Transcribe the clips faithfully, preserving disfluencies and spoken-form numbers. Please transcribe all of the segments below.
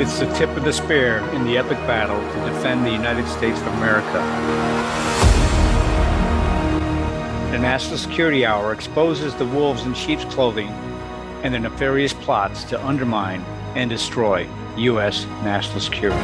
It's the tip of the spear in the epic battle to defend the United States of America. The National Security Hour exposes the wolves in sheep's clothing and their nefarious plots to undermine and destroy U S national security.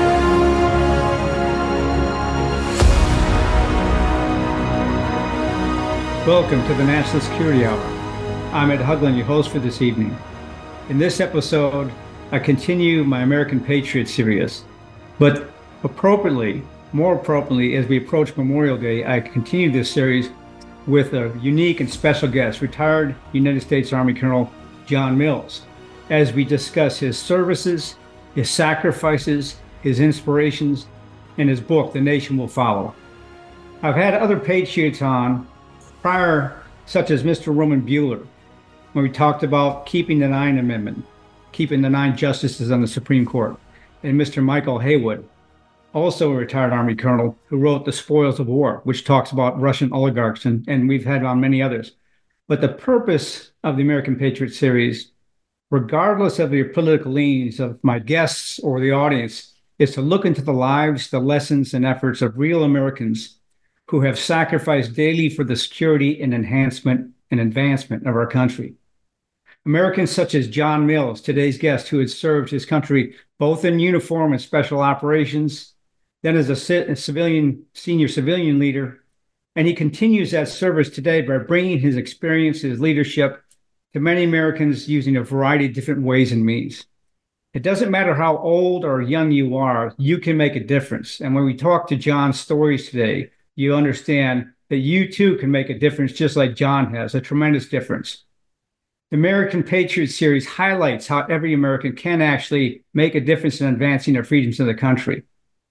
Welcome to the National Security Hour. I'm Ed Haugland, your host for this evening. In this episode, I continue my American Patriot series, but appropriately, more appropriately, as we approach Memorial Day, I continue this series with a unique and special guest, retired United States Army Colonel John Mills, as we discuss his services, his sacrifices, his inspirations, and his book, The Nation Will Follow. I've had other Patriots on prior, such as Mister Roman Buehler, when we talked about keeping the Nine Amendment, keeping the nine justices on the Supreme Court, and Mister Michael Haywood, also a retired Army colonel who wrote The Spoils of War, which talks about Russian oligarchs, and, and we've had on many others. But the purpose of the American Patriot series, regardless of your political leanings of my guests or the audience, is to look into the lives, the lessons, and efforts of real Americans who have sacrificed daily for the security and enhancement and advancement of our country. Americans such as John Mills, today's guest, who had served his country both in uniform and special operations, then as a civilian, senior civilian leader, and he continues that service today by bringing his experience, his leadership to many Americans using a variety of different ways and means. It doesn't matter how old or young you are, you can make a difference. And when we talk to John's stories today, you understand that you too can make a difference just like John has, a tremendous difference. The American Patriot series highlights how every American can actually make a difference in advancing the freedoms of the country.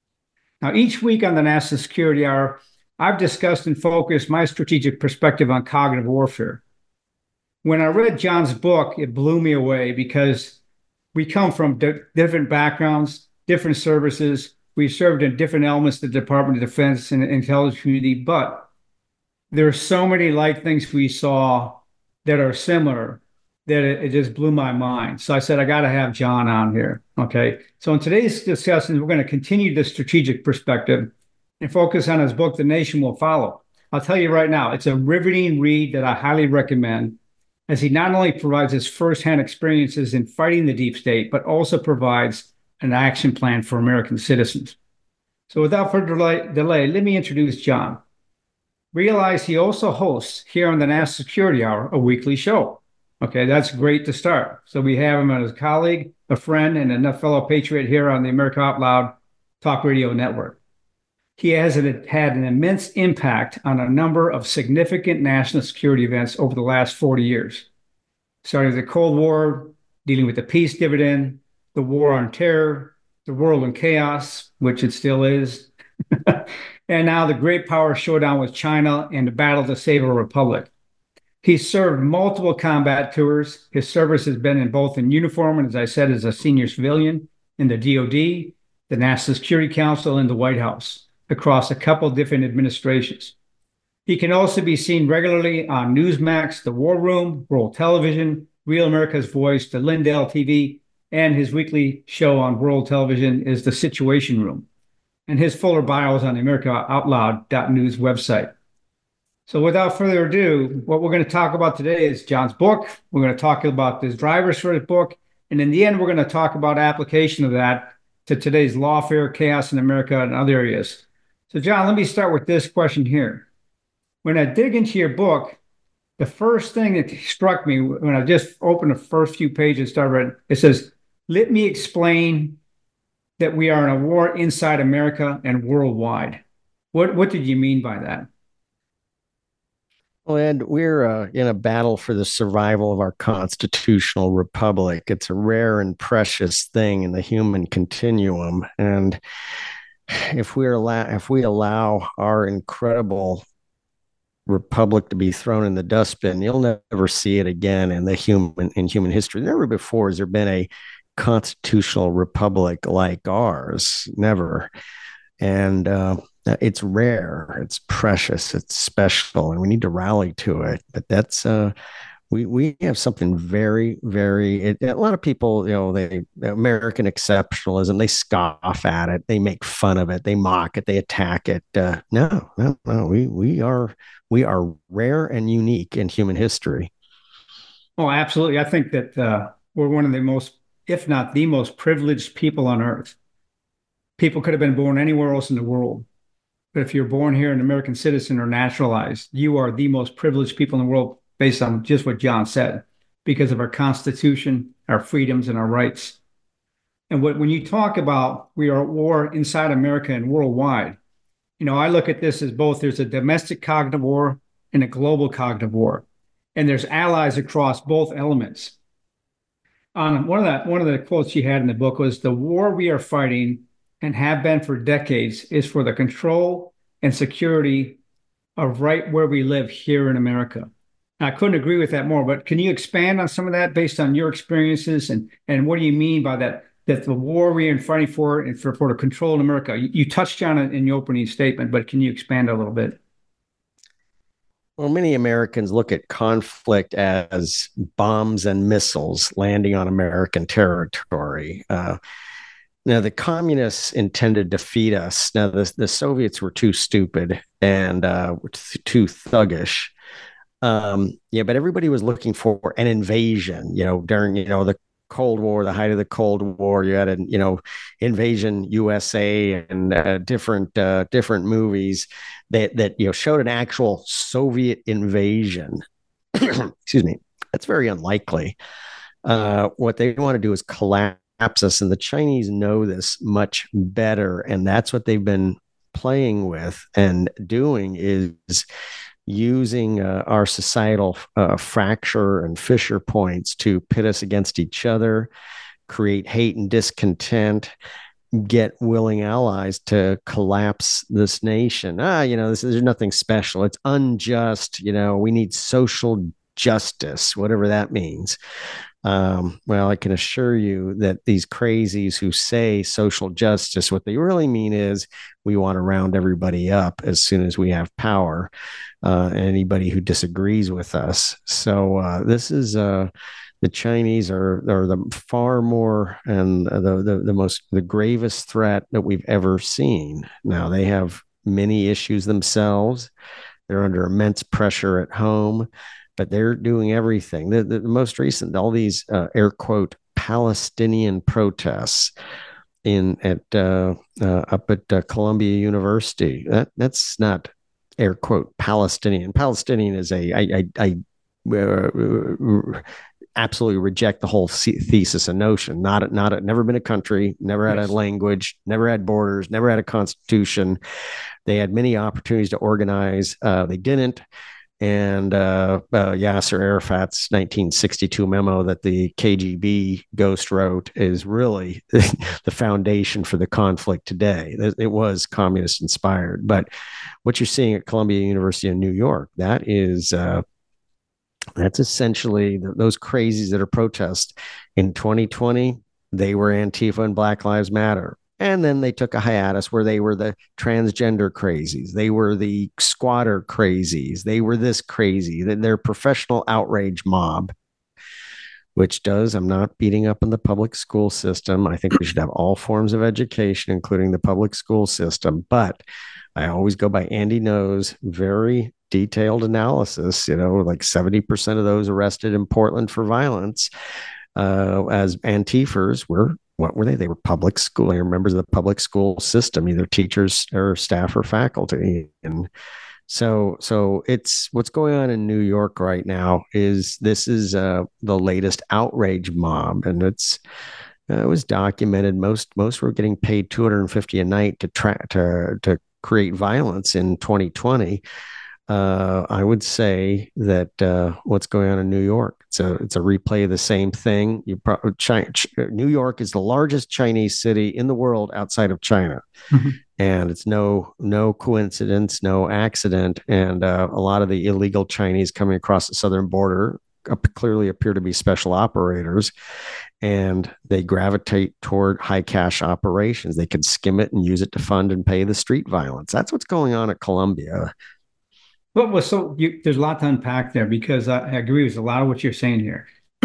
Now, each week on the National Security Hour, I've discussed and focused my strategic perspective on cognitive warfare. When I read John's book, it blew me away because we come from di- different backgrounds, different services. We've served in different elements of the Department of Defense and the intelligence community, but there are so many like things we saw that are similar that it, it just blew my mind. So I said, I got to have John on here. Okay. So in today's discussion, we're going to continue the strategic perspective and focus on his book, The Nation Will Follow. I'll tell you right now, it's a riveting read that I highly recommend, as he not only provides his firsthand experiences in fighting the deep state, but also provides an action plan for American citizens. So without further delay, delay let me introduce John. Realize he also hosts here on the National Security Hour a weekly show. Okay, that's great to start. So we have him as a colleague, a friend, and a fellow patriot here on the America Out Loud Talk Radio Network. He has had an immense impact on a number of significant national security events over the last forty years, starting with the Cold War, dealing with the peace dividend, the war on terror, the world in chaos, which it still is, and now the great power showdown with China and the battle to save a republic. He's served multiple combat tours. His service has been in both in uniform and, as I said, as a senior civilian in the D O D, the National Security Council, and the White House across a couple different administrations. He can also be seen regularly on Newsmax, The War Room, World Television, Real America's Voice, the Lindell T V, and his weekly show on World Television is The Situation Room. And his fuller bio is on the America Out Loud dot news website. So without further ado, what we're going to talk about today is John's book. We're going to talk about his drivers for his book. And in the end, we're going to talk about application of that to today's lawfare, chaos in America, and other areas. So John, let me start with this question here. When I dig into your book, the first thing that struck me when I just opened the first few pages and started reading, it says, let me explain that we are in a war inside America and worldwide. What, what did you mean by that? Well, Ed, we're uh, in a battle for the survival of our constitutional republic. It's a rare and precious thing in the human continuum. And if we allow, if we allow our incredible republic to be thrown in the dustbin, you'll never see it again in the human in human history. Never before has there been a constitutional republic like ours. Never. And uh, it's rare, it's precious, it's special, and we need to rally to it. But that's uh, we we have something very, very. It, a lot of people, you know, they American exceptionalism. They scoff at it. They make fun of it. They mock it. They attack it. Uh, no, no, no. We we are we are rare and unique in human history. Oh, absolutely. I think that uh, we're one of the most, if not the most privileged people on earth. People could have been born anywhere else in the world. But if you're born here, an American citizen or naturalized, you are the most privileged people in the world based on just what John said, because of our Constitution, our freedoms, and our rights. And what, when you talk about we are at war inside America and worldwide, you know, I look at this as both there's a domestic cognitive war and a global cognitive war. And there's allies across both elements. On one of the one of the quotes she had in the book was the war we are fighting and have been for decades is for the control and security of right where we live here in America. I couldn't agree with that more, but can you expand on some of that based on your experiences and and what do you mean by that? That the war we are fighting for and for, for the control in America. You, you touched on it in your opening statement, but can you expand a little bit? Well, many Americans look at conflict as bombs and missiles landing on American territory. Uh, now, the communists intended to defeat us. Now, the, the Soviets were too stupid and uh, too thuggish. Um, yeah, but everybody was looking for an invasion, you know, during, you know, the Cold War, the height of the Cold War. You had a, you know, Invasion U S A and uh, different uh, different movies that that you know showed an actual Soviet invasion. Excuse me. That's very unlikely. Uh, what they want to do is collapse us, and the Chinese know this much better, and that's what they've been playing with and doing is using uh, our societal uh, fracture and fissure points to pit us against each other, create hate and discontent, get willing allies to collapse this nation. Ah, you know, this is, there's nothing special. It's unjust. You know, we need social justice, whatever that means. Um, well, I can assure you that these crazies who say social justice, what they really mean is we want to round everybody up as soon as we have power, uh, anybody who disagrees with us. So uh, this is uh, the Chinese are are the far more and the, the the most the gravest threat that we've ever seen. Now they have many issues themselves. They're under immense pressure at home, but they're doing everything. The, the, the most recent, all these uh, air quote Palestinian protests in at uh, uh, up at uh, Columbia University. That that's not air quote Palestinian. Palestinian is a I I, I uh, absolutely reject the whole thesis and notion. Not not a, never been a country, never had yes. a language, never had borders, never had a constitution. They had many opportunities to organize. Uh, they didn't. And uh, uh, Yasser Arafat's nineteen sixty-two memo that the K G B ghost wrote is really the foundation for the conflict today. It was communist inspired. But what you're seeing at Columbia University in New York, that is uh, that's essentially the, those crazies that are protest. In twenty twenty, they were Antifa and Black Lives Matter. And then they took a hiatus where they were the transgender crazies. They were the squatter crazies. They were this crazy. They're professional outrage mob, which does, I'm not beating up on the public school system. I think we should have all forms of education, including the public school system. But I always go by Andy Ngo's very detailed analysis. You know, like seventy percent of those arrested in Portland for violence uh, as Antifers were what were they? They were public school. They were members of the public school system, either teachers or staff or faculty. And so, so it's what's going on in New York right now is this is uh, the latest outrage mob, and it's uh, it was documented. Most most were getting paid two hundred fifty dollars a night to try to to create violence in twenty twenty. Uh, I would say that uh, what's going on in New York, it's a it's a replay of the same thing. You pro- China, New York is the largest Chinese city in the world outside of China, mm-hmm. and it's no no coincidence, no accident. And uh, a lot of the illegal Chinese coming across the southern border clearly appear to be special operators, and they gravitate toward high cash operations. They can skim it and use it to fund and pay the street violence. That's what's going on at Columbia. What was so you, there's a lot to unpack there because I, I agree with a lot of what you're saying here.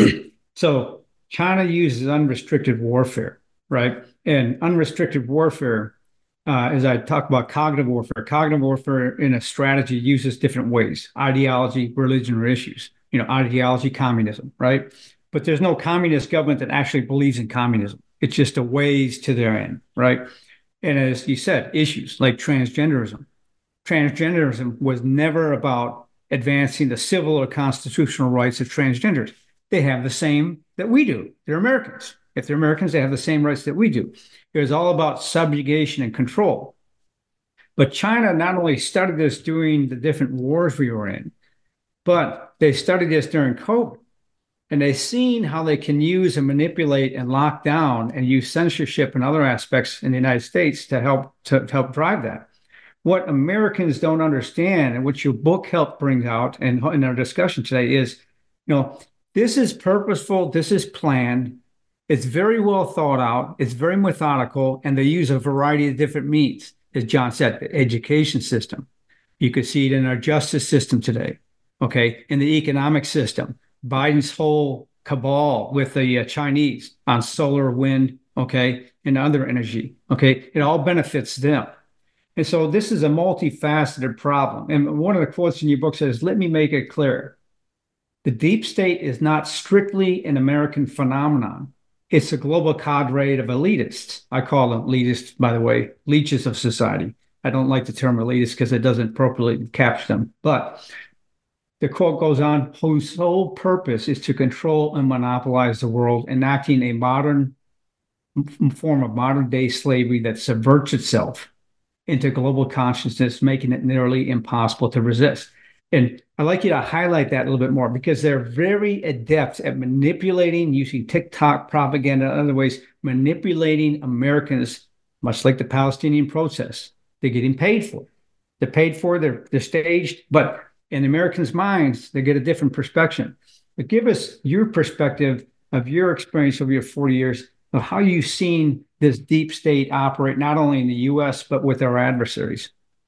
So China uses unrestricted warfare, right? And unrestricted warfare, uh, as I talk about cognitive warfare, cognitive warfare in a strategy uses different ways: ideology, religion, or issues. You know, ideology, communism, right? But there's no communist government that actually believes in communism. It's just a ways to their end, right? And as you said, issues like transgenderism. Transgenderism was never about advancing the civil or constitutional rights of transgenders. They have the same that we do. They're Americans. If they're Americans, they have the same rights that we do. It was all about subjugation and control. But China not only studied this during the different wars we were in, but they studied this during COVID. And they've seen how they can use and manipulate and lock down and use censorship and other aspects in the United States to help to, to help drive that. What Americans don't understand, and what your book helped bring out and in our discussion today is, you know, this is purposeful, this is planned, it's very well thought out, it's very methodical, and they use a variety of different means. As John said, the education system. You could see it in our justice system today, okay, in the economic system. Biden's whole cabal with the uh, Chinese on solar, wind, okay, and other energy, okay, it all benefits them. And so this is a multifaceted problem. And one of the quotes in your book says, let me make it clear. The deep state is not strictly an American phenomenon. It's a global cadre of elitists. I call them elitists, by the way, leeches of society. I don't like the term elitist because it doesn't appropriately capture them. But the quote goes on, whose sole purpose is to control and monopolize the world, enacting a modern form of modern day slavery that subverts itself into global consciousness, making it nearly impossible to resist. And I'd like you to highlight that a little bit more because they're very adept at manipulating, using TikTok propaganda and other ways, manipulating Americans, much like the Palestinian protests. They're getting paid for it. They're paid for it, they're, they're staged, but in Americans' minds, they get a different perspective. But give us your perspective of your experience over your forty years of how you've seen this deep state operate, not only in the U S, but with our adversaries.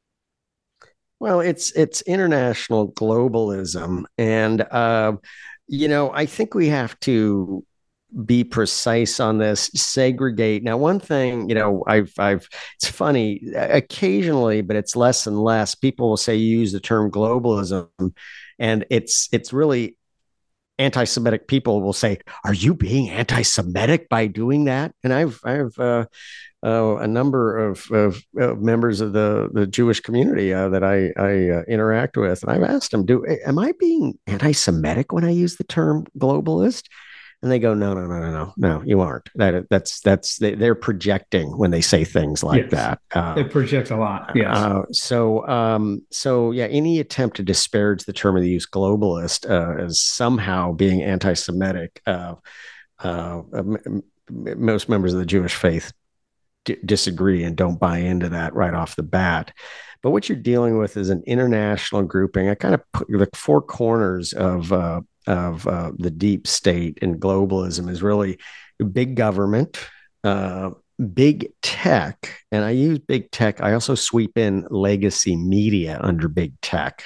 Well, it's it's international globalism, and uh, you know, I think we have to be precise on this, segregate. Now, one thing, you know, I've I've it's funny occasionally, but it's less and less. People will say you use the term globalism, and it's it's really anti-Semitic people will say, "Are you being anti-Semitic by doing that?" And I've I've uh, uh, a number of, of, of members of the the Jewish community uh, that I I uh, interact with, and I've asked them, "Do am I being anti-Semitic when I use the term globalist?" And they go, "No, no, no, no, no, no, you aren't. That that's that's they, they're projecting when they say things like yes. that. Uh, they project a lot. Yes. Uh, so, um, so yeah, any attempt to disparage the term of the use globalist uh, as somehow being anti-Semitic, uh, uh, m- most members of the Jewish faith d- disagree and don't buy into that right off the bat. But what you're dealing with is an international grouping. I kind of put the four corners of uh, of uh, the deep state and globalism is really big government, uh, big tech, and I use big tech. I also sweep in legacy media under big tech,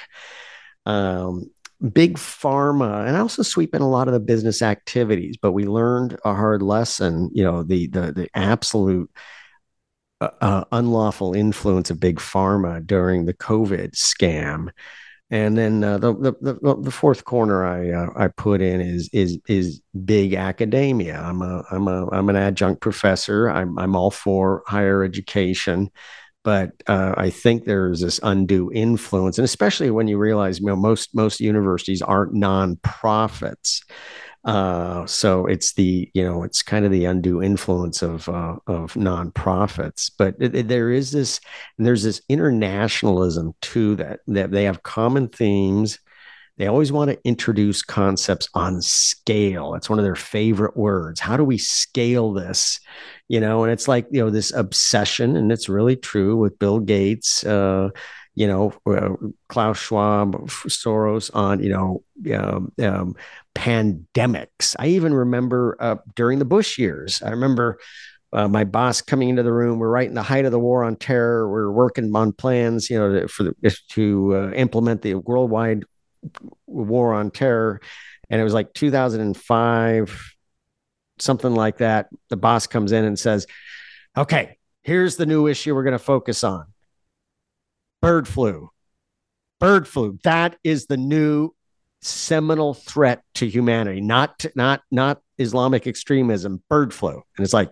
um, big pharma, and I also sweep in a lot of the business activities. But we learned a hard lesson. You know, the the the absolute uh, uh, unlawful influence of big pharma during the COVID scam. And then uh, the, the the fourth corner I uh, I put in is is is big academia. I'm a I'm a I'm an adjunct professor. I'm I'm all for higher education, but uh, I think there's this undue influence, and especially when you realize, you know, most most universities aren't nonprofits. Uh, so it's the, you know, it's kind of the undue influence of uh, of nonprofits, but it, it, there is this, and there's this internationalism too, that that they have common themes. They always want to introduce concepts on scale. It's one of their favorite words. How do we scale this? You know, and it's like, you know, this obsession, and it's really true with Bill Gates, uh, you know, uh, Klaus Schwab, Soros on, you know, um, um, pandemics. I even remember uh, during the Bush years, I remember uh, my boss coming into the room. We're right in the height of the war on terror. We're working on plans, you know, to, for the, to uh, implement the worldwide war on terror. And it was like two thousand five, something like that. The boss comes in and says, okay, here's the new issue we're going to focus on. Bird flu. Bird flu. That is the new seminal threat to humanity, not, not, not Islamic extremism, bird flu. And it's like,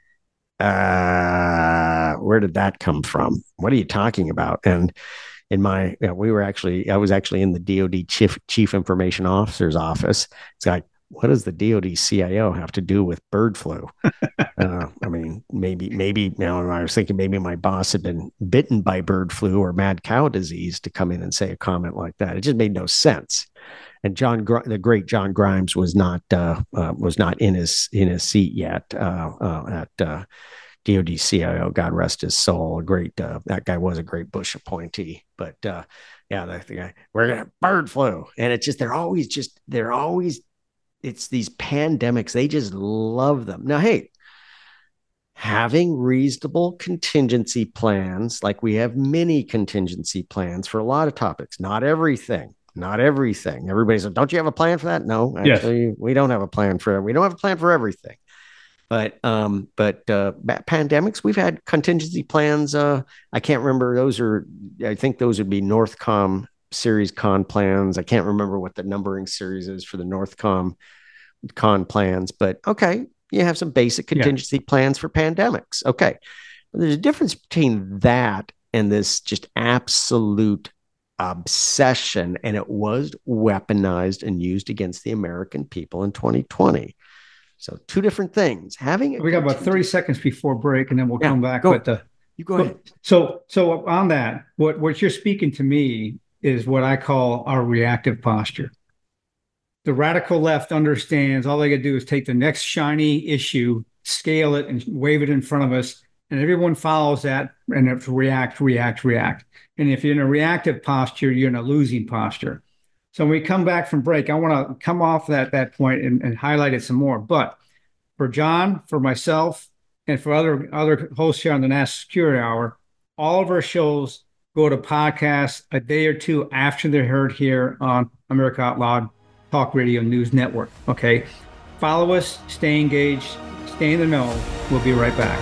uh, where did that come from? What are you talking about? And in my, you know, we were actually, I was actually in the D O D chief, chief information officer's office. It's like, what does the D O D C I O have to do with bird flu? uh, I mean, maybe, maybe, you know, I was thinking maybe my boss had been bitten by bird flu or mad cow disease to come in and say a comment like that. It just made no sense. And John, the great John Grimes, was not uh, uh, was not in his in his seat yet uh, uh, at uh, D O D C I O. God rest his soul. A great uh, that guy was a great Bush appointee. But uh, yeah, the, the guy, we're gonna bird flu, and it's just they're always just they're always it's these pandemics. They just love them. Now, hey, having reasonable contingency plans, like we have many contingency plans for a lot of topics, not everything. Not everything. Everybody said, don't you have a plan for that? No, actually, yes. We don't have a plan for it. We don't have a plan for everything. But um, but uh, pandemics, we've had contingency plans. Uh, I can't remember. Those are, I think those would be Northcom series con plans. I can't remember what the numbering series is for the Northcom con plans. But okay, you have some basic contingency yeah. plans for pandemics. Okay. But there's a difference between that and this just absolute obsession, and it was weaponized and used against the American people in twenty twenty. So two different things. Having we got about thirty seconds before break, and then we'll yeah, come back. Go, but uh, you go ahead. So, so on that, what what you're speaking to me is what I call our reactive posture. The radical left understands all they got to do is take the next shiny issue, scale it, and wave it in front of us, and everyone follows that, and it's react, react, react. And if you're in a reactive posture, you're in a losing posture. So when we come back from break, I want to come off that, that point and, and highlight it some more. But for John, for myself, and for other, other hosts here on the National Security Hour, all of our shows go to podcasts a day or two after they're heard here on America Out Loud Talk Radio News Network. Okay? Follow us, stay engaged, stay in the know. We'll be right back.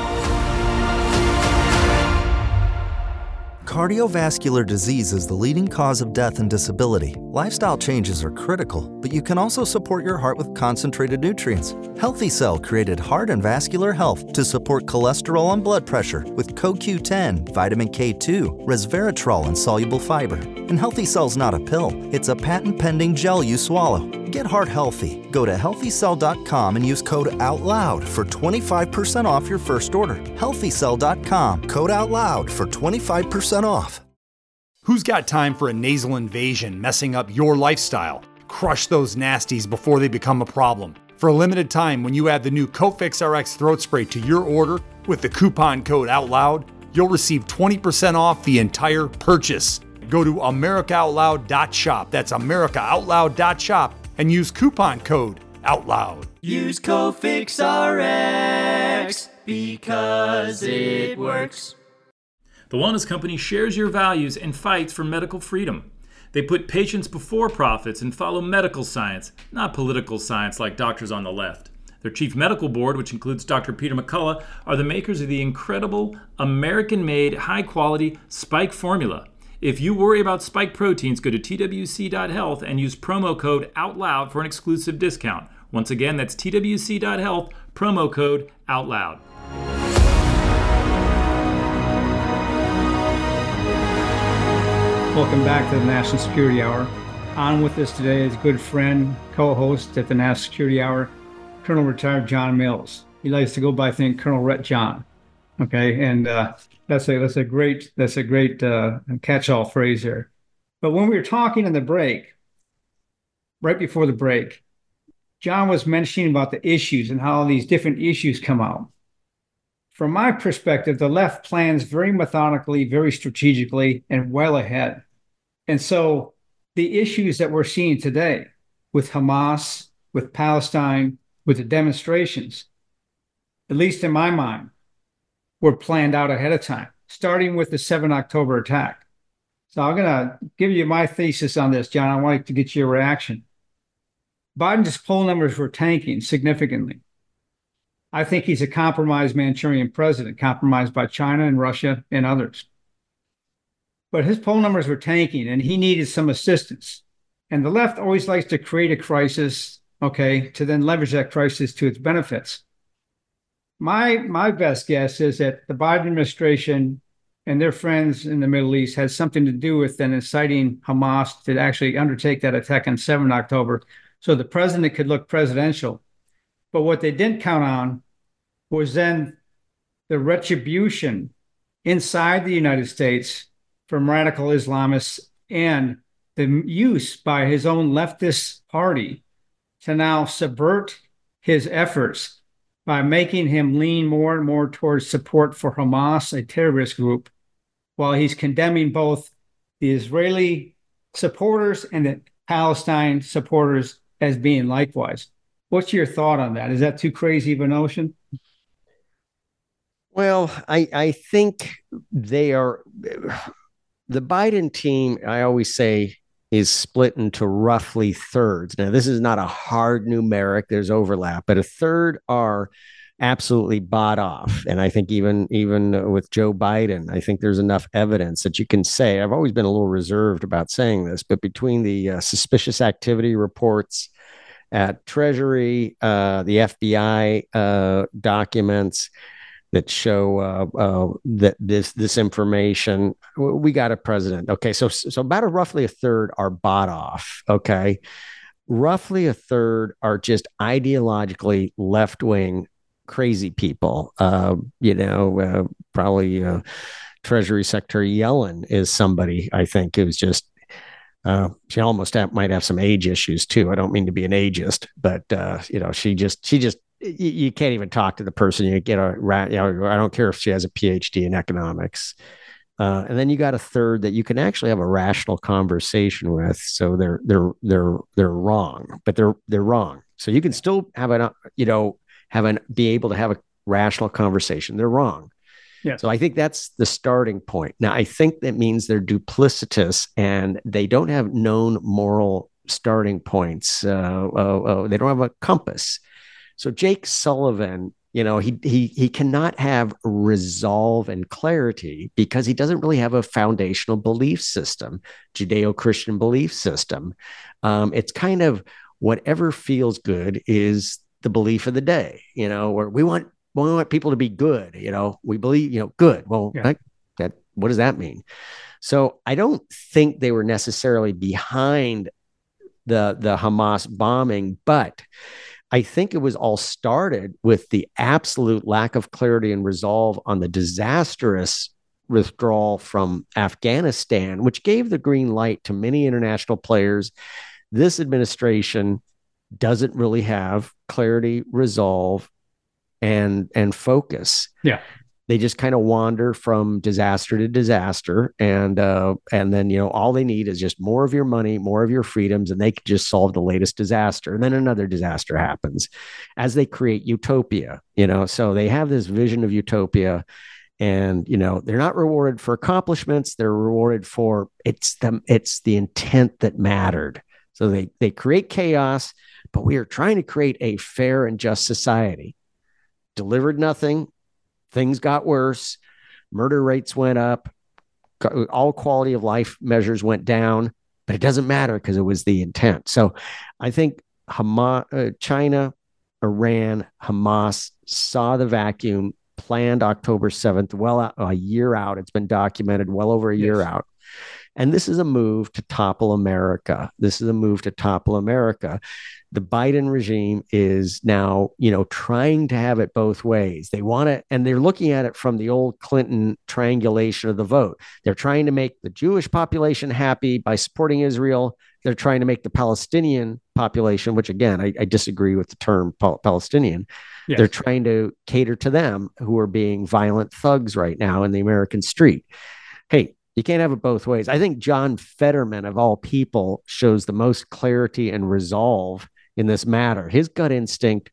Cardiovascular disease is the leading cause of death and disability. Lifestyle changes are critical, but you can also support your heart with concentrated nutrients. Healthy Cell created Heart and Vascular Health to support cholesterol and blood pressure with C O Q ten, vitamin K two, resveratrol, and soluble fiber. And Healthy Cell's not a pill. It's a patent-pending gel you swallow. Get heart healthy. Go to healthy cell dot com and use code OUTLOUD for twenty-five percent off your first order. healthy cell dot com, code OUTLOUD for twenty-five percent off. Who's got time for a nasal invasion messing up your lifestyle? Crush those nasties before they become a problem. For a limited time, when you add the new Cofix R X throat spray to your order with the coupon code OUTLOUD, you'll receive twenty percent off the entire purchase. Go to america out loud dot shop. That's america out loud dot shop. And use coupon code OUTLOUD. Use Cofix R X because it works. The Wellness Company shares your values and fights for medical freedom. They put patients before profits and follow medical science, not political science like doctors on the left. Their chief medical board, which includes Doctor Peter McCullough, are the makers of the incredible American-made, high-quality Spike formula. If you worry about spike proteins, go to T W C dot health and use promo code OUTLOUD for an exclusive discount. Once again, that's T W C dot health, promo code OUTLOUD. Welcome back to the National Security Hour. On with us today is good friend, co-host at the National Security Hour, Colonel Retired John Mills. He likes to go by, I think, Colonel Ret John. Okay, and uh, that's a that's a great that's a great uh, catch-all phrase there. But when we were talking in the break, right before the break, John was mentioning about the issues and how these different issues come out. From my perspective, the left plans very methodically, very strategically, and well ahead. And so the issues that we're seeing today with Hamas, with Palestine, with the demonstrations, at least in my mind, were planned out ahead of time, starting with the seventh of October attack. So I'm going to give you my thesis on this, John. I want to get your reaction. Biden's poll numbers were tanking significantly. I think he's a compromised Manchurian president, compromised by China and Russia and others. But his poll numbers were tanking, and he needed some assistance. And the left always likes to create a crisis, okay, to then leverage that crisis to its benefits. My, my best guess is that the Biden administration and their friends in the Middle East had something to do with then inciting Hamas to actually undertake that attack on the seventh of October so the president could look presidential. But what they didn't count on was then the retribution inside the United States from radical Islamists and the use by his own leftist party to now subvert his efforts by making him lean more and more towards support for Hamas, a terrorist group, while he's condemning both the Israeli supporters and the Palestine supporters as being likewise. What's your thought on that? Is that too crazy of a notion? Well, I, I think they are, the Biden team, I always say, is split into roughly thirds. Now, this is not a hard numeric, there's overlap, but a third are absolutely bought off. And I think even, even with Joe Biden, I think there's enough evidence that you can say, I've always been a little reserved about saying this, but between the uh, suspicious activity reports at Treasury, uh, the F B I uh, documents that show uh, uh, that this this information, we got a president. Okay, so so about a roughly a third are bought off. Okay, roughly a third are just ideologically left wing crazy people. Uh, you know, uh, probably uh, Treasury Secretary Yellen is somebody I think who's just. Uh, she almost have, might have some age issues too. I don't mean to be an ageist, but uh, you know, she just, she just, you, you can't even talk to the person. You get a, you know, I don't care if she has a P H D in economics. Uh, and then you got a third that you can actually have a rational conversation with. So they're, they're, they're, they're wrong, but they're, they're wrong. So you can still have an, you know, have an, be able to have a rational conversation. They're wrong. Yeah. So I think that's the starting point. Now, I think that means they're duplicitous and they don't have known moral starting points. Uh, uh, uh, they don't have a compass. So Jake Sullivan, you know, he he he cannot have resolve and clarity because he doesn't really have a foundational belief system, Judeo-Christian belief system. Um, it's kind of whatever feels good is the belief of the day, you know, where we want we want people to be good, you know, we believe, you know, good. Well, yeah. that, that, what does that mean? So I don't think they were necessarily behind the, the Hamas bombing, but I think it was all started with the absolute lack of clarity and resolve on the disastrous withdrawal from Afghanistan, which gave the green light to many international players. This administration doesn't really have clarity, resolve, and and focus. Yeah. They just kind of wander from disaster to disaster. And uh, and then, you know, all they need is just more of your money, more of your freedoms, and they can just solve the latest disaster. And then another disaster happens as they create utopia, you know. So they have this vision of utopia. And, you know, they're not rewarded for accomplishments. They're rewarded for it's them, it's the intent that mattered. So they they create chaos, but we are trying to create a fair and just society. Delivered nothing. Things got worse. Murder rates went up. All quality of life measures went down, but it doesn't matter because it was the intent. So I think Hamas, uh, China, Iran, Hamas saw the vacuum, planned October seventh, well out, a year out. It's been documented well over a yes. year out. And this is a move to topple America. This is a move to topple America. The Biden regime is now, you know, trying to have it both ways. They want to, and they're looking at it from the old Clinton triangulation of the vote. They're trying to make the Jewish population happy by supporting Israel. They're trying to make the Palestinian population, which again, I, I disagree with the term Pal- Palestinian. Yes. They're trying to cater to them who are being violent thugs right now in the American street. Hey, you can't have it both ways. I think John Fetterman, of all people, shows the most clarity and resolve in this matter. His gut instinct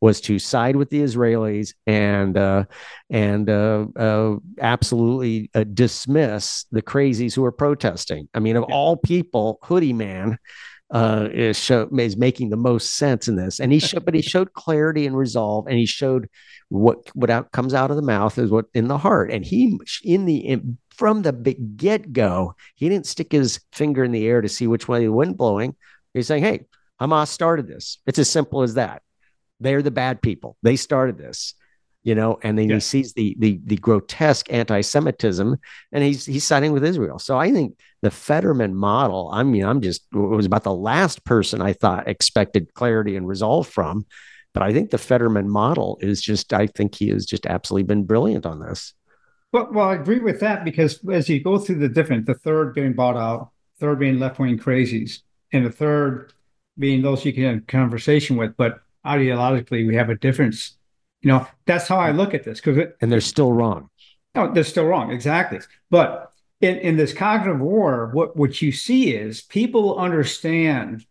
was to side with the Israelis and uh, and uh, uh, absolutely uh, dismiss the crazies who are protesting. I mean, of yeah. all people, Hoodie Man uh, is, show, is making the most sense in this, and he showed, but he showed clarity and resolve, and he showed what what out, comes out of the mouth is what in the heart, and he in the in, from the get go, he didn't stick his finger in the air to see which way the wind blowing. He's saying, "Hey, Hamas started this. It's as simple as that. They're the bad people. They started this." You know, and then yeah. he sees the the the grotesque anti-Semitism, and he's he's siding with Israel. So I think the Fetterman model, I mean, I'm just it was about the last person I thought expected clarity and resolve from, but I think the Fetterman model is just, I think he has just absolutely been brilliant on this. Well, well, I agree with that, because as you go through the different, the third getting bought out, third being left-wing crazies, and the third being those you can have a conversation with, but ideologically we have a difference. You know, that's how I look at this. Because and they're still wrong. No, they're still wrong. Exactly. But in, in this cognitive war, what, what you see is people understand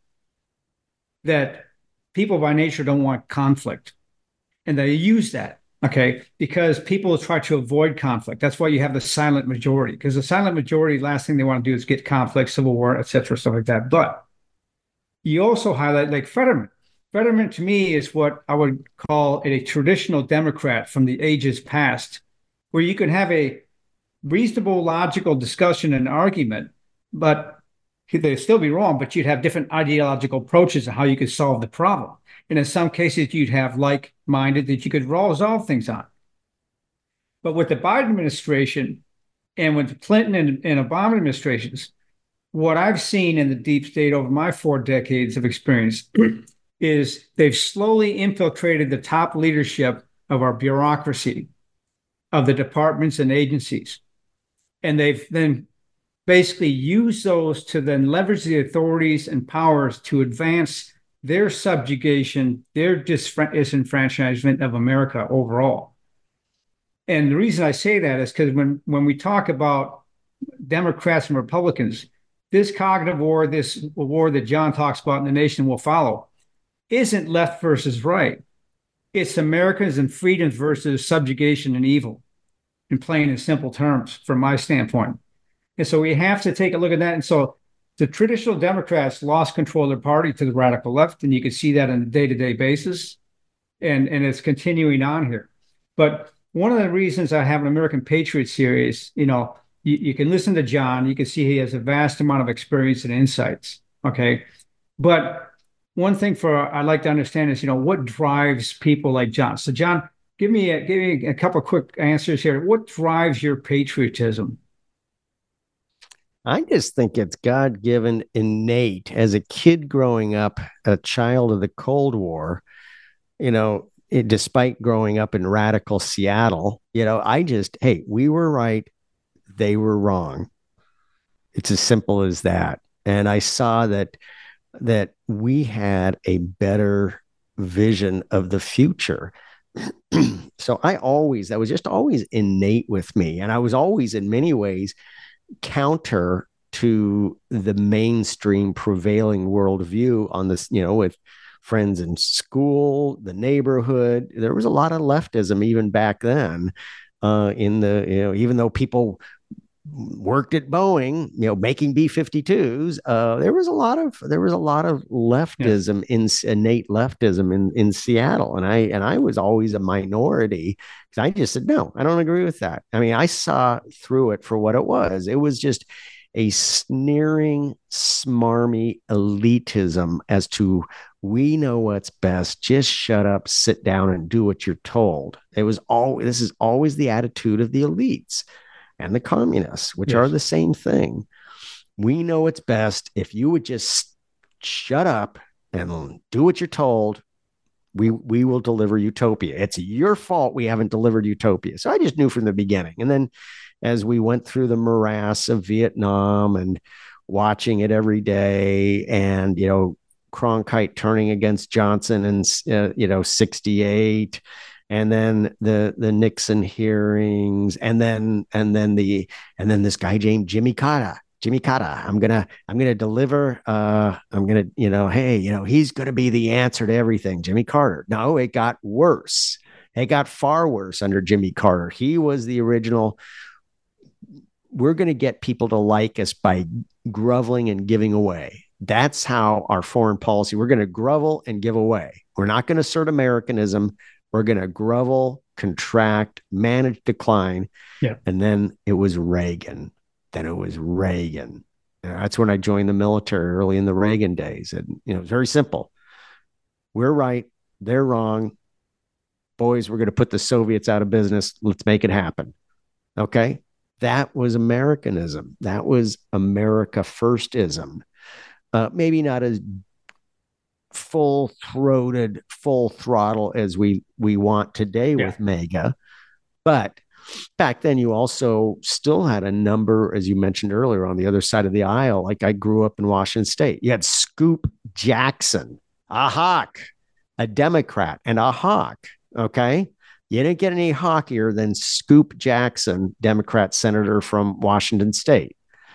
that people by nature don't want conflict. And they use that, okay, because people try to avoid conflict. That's why you have the silent majority, because the silent majority, last thing they want to do is get conflict, civil war, et cetera, stuff like that. But you also highlight like Fetterman. Fetterman, to me, is what I would call a traditional Democrat from the ages past, where you can have a reasonable, logical discussion and argument, but they'd still be wrong, but you'd have different ideological approaches of how you could solve the problem. And in some cases, you'd have like-minded that you could resolve things on. But with the Biden administration and with the Clinton and, and Obama administrations, what I've seen in the deep state over my four decades of experience is they've slowly infiltrated the top leadership of our bureaucracy, of the departments and agencies. And they've then basically used those to then leverage the authorities and powers to advance their subjugation, their disenfranchisement of America overall. And the reason I say that is because when, when we talk about Democrats and Republicans, this cognitive war, this war that John talks about and the nation will follow, isn't left versus right. It's Americans and freedoms versus subjugation and evil, in plain and simple terms, from my standpoint. And so we have to take a look at that. And so the traditional Democrats lost control of their party to the radical left, and you can see that on a day-to-day basis. And, and it's continuing on here. But one of the reasons I have an American Patriot series, you know, you, you can listen to John, you can see he has a vast amount of experience and insights, okay? But one thing for I'd like to understand is, you know, what drives people like John? So, John, give me a, give me a couple of quick answers here. What drives your patriotism? I just think it's God-given, innate. As a kid growing up, a child of the Cold War, you know, it, despite growing up in radical Seattle, you know, I just, hey, we were right, they were wrong. It's as simple as that. And I saw that that we had a better vision of the future. So I always, that was just always innate with me. And I was always in many ways counter to the mainstream prevailing worldview on this, you know, with friends in school, the neighborhood. There was a lot of leftism even back then uh, in the, you know, even though people worked at Boeing, you know, making B fifty-twos. Uh, there was a lot of there was a lot of leftism, yeah. in innate leftism in in Seattle, and I and I was always a minority because I just said no, I don't agree with that. I mean, I saw through it for what it was. It was just a sneering, smarmy elitism as to we know what's best. Just shut up, sit down, and do what you're told. It was all. This is always the attitude of the elites and the communists, which yes. are the same thing. We know it's best. If you would just shut up and do what you're told, we we will deliver utopia. It's your fault we haven't delivered utopia. So I just knew from the beginning. And then as we went through the morass of Vietnam and watching it every day, and, you know, Cronkite turning against Johnson in, uh, you know, sixty-eight, and then the the Nixon hearings, and then and then the and then this guy named Jimmy Carter, Jimmy Carter, I'm gonna, I'm gonna deliver. Uh, I'm gonna, you know, hey, you know, he's gonna be the answer to everything. Jimmy Carter. No, it got worse. It got far worse under Jimmy Carter. He was the original. We're going to get people to like us by groveling and giving away. That's how our foreign policy, we're going to grovel and give away. We're not going to assert Americanism. We're going to grovel, contract, manage decline. Yeah. And then it was Reagan. Then it was Reagan. And that's when I joined the military early in the Reagan days. And, you know, it's very simple. We're right. They're wrong. Boys, we're going to put the Soviets out of business. Let's make it happen. Okay. That was Americanism. That was America firstism. Uh, maybe not as full-throated, full throttle as we we want today yeah. with MAGA, but back then you also still had a number, as you mentioned earlier, on the other side of the aisle. Like I grew up in Washington State. You had Scoop Jackson, a hawk, a Democrat, and a hawk. Okay. You didn't get any hawkier than Scoop Jackson, Democrat senator from Washington State,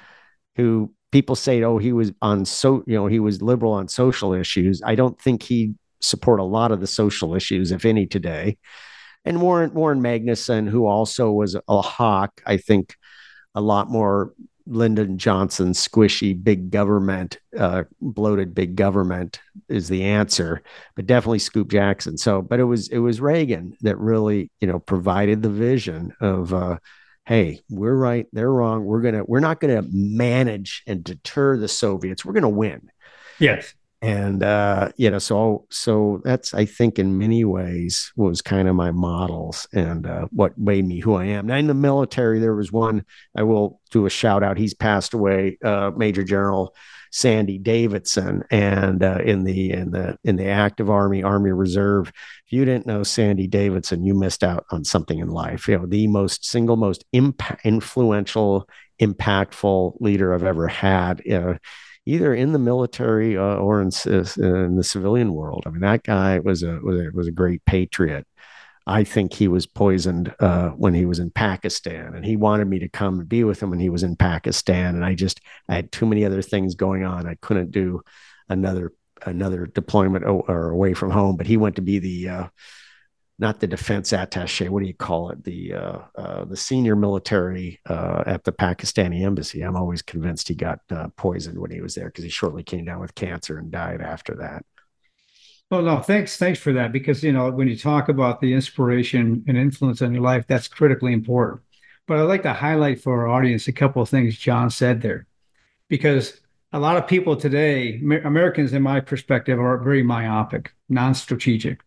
who people say, oh, he was on so, you know, he was liberal on social issues. I don't think he support a lot of the social issues, if any, today. And Warren Warren Magnuson, who also was a hawk, I think a lot more Lyndon Johnson, squishy, big government, uh, bloated big government is the answer, but definitely Scoop Jackson. So, but it was, it was Reagan that really, you know, provided the vision of, uh, hey, we're right, they're wrong. We're going to, we're not going to manage and deter the Soviets. We're going to win. Yes. And, uh, you know, so, so that's, I think in many ways was kind of my models and, uh, what made me who I am. Now in the military, there was one, I will do a shout out. He's passed away, uh, Major General Sandy Davidson. And, uh, in the, in the, in the active Army, Army Reserve, if you didn't know Sandy Davidson, you missed out on something in life. You know, the most single, most imp- influential, impactful leader I've ever had, you know, either in the military uh, or in, uh, in the civilian world. I mean, that guy was a, was a, was a great patriot. I think he was poisoned uh, when he was in Pakistan, and he wanted me to come and be with him when he was in Pakistan. And I just, I had too many other things going on. I couldn't do another, another deployment o- or away from home, but he went to be the, uh, not the defense attaché. What do you call it? The uh, uh, the senior military uh, at the Pakistani embassy. I'm always convinced he got uh, poisoned when he was there because he shortly came down with cancer and died after that. Well, no, thanks, thanks for that. Because you know, when you talk about the inspiration and influence on your life, that's critically important. But I'd like to highlight for our audience a couple of things John said there, because a lot of people today, Americans, in my perspective, are very myopic, non-strategic.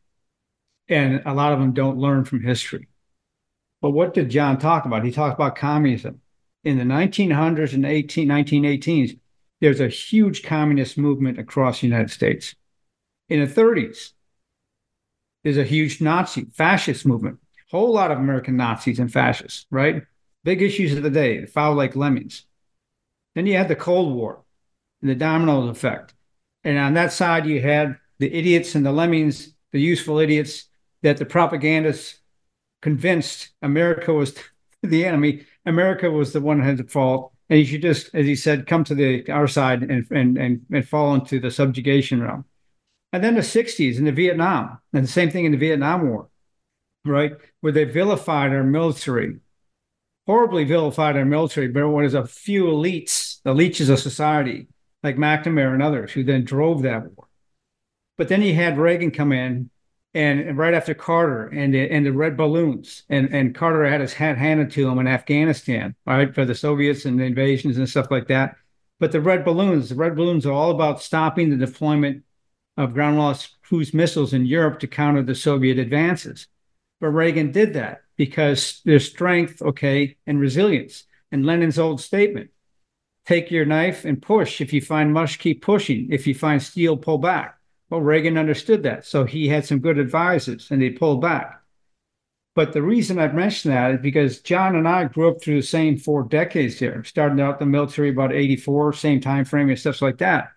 And a lot of them don't learn from history. But what did John talk about? He talked about communism. In the nineteen hundreds and nineteen eighteens, there's a huge communist movement across the United States. In the thirties, there's a huge Nazi, fascist movement. A whole lot of American Nazis and fascists, right? Big issues of the day, they foul like lemmings. Then you had the Cold War and the domino effect. And on that side, you had the idiots and the lemmings, the useful idiots, that the propagandists convinced America was the enemy. America was the one that had the fault. And you should just, as he said, come to the our side and, and, and, and fall into the subjugation realm. And then the sixties in the Vietnam, and the same thing in the Vietnam War, right? Where they vilified our military, horribly vilified our military, but it was a few elites, the leeches of society, like McNamara and others, who then drove that war. But then you had Reagan come in, And, and right after Carter and the, and the red balloons, and, and Carter had his hat handed to him in Afghanistan, right, for the Soviets and the invasions and stuff like that. But the red balloons, the red balloons are all about stopping the deployment of ground-launched cruise missiles in Europe to counter the Soviet advances. But Reagan did that because there's strength, okay, and resilience. And Lenin's old statement, take your knife and push. If you find mush, keep pushing. If you find steel, pull back. Well, Reagan understood that. So he had some good advisors and they pulled back. But the reason I've mentioned that is because John and I grew up through the same four decades here, starting out in the military about eighty-four, same time frame and stuff like that.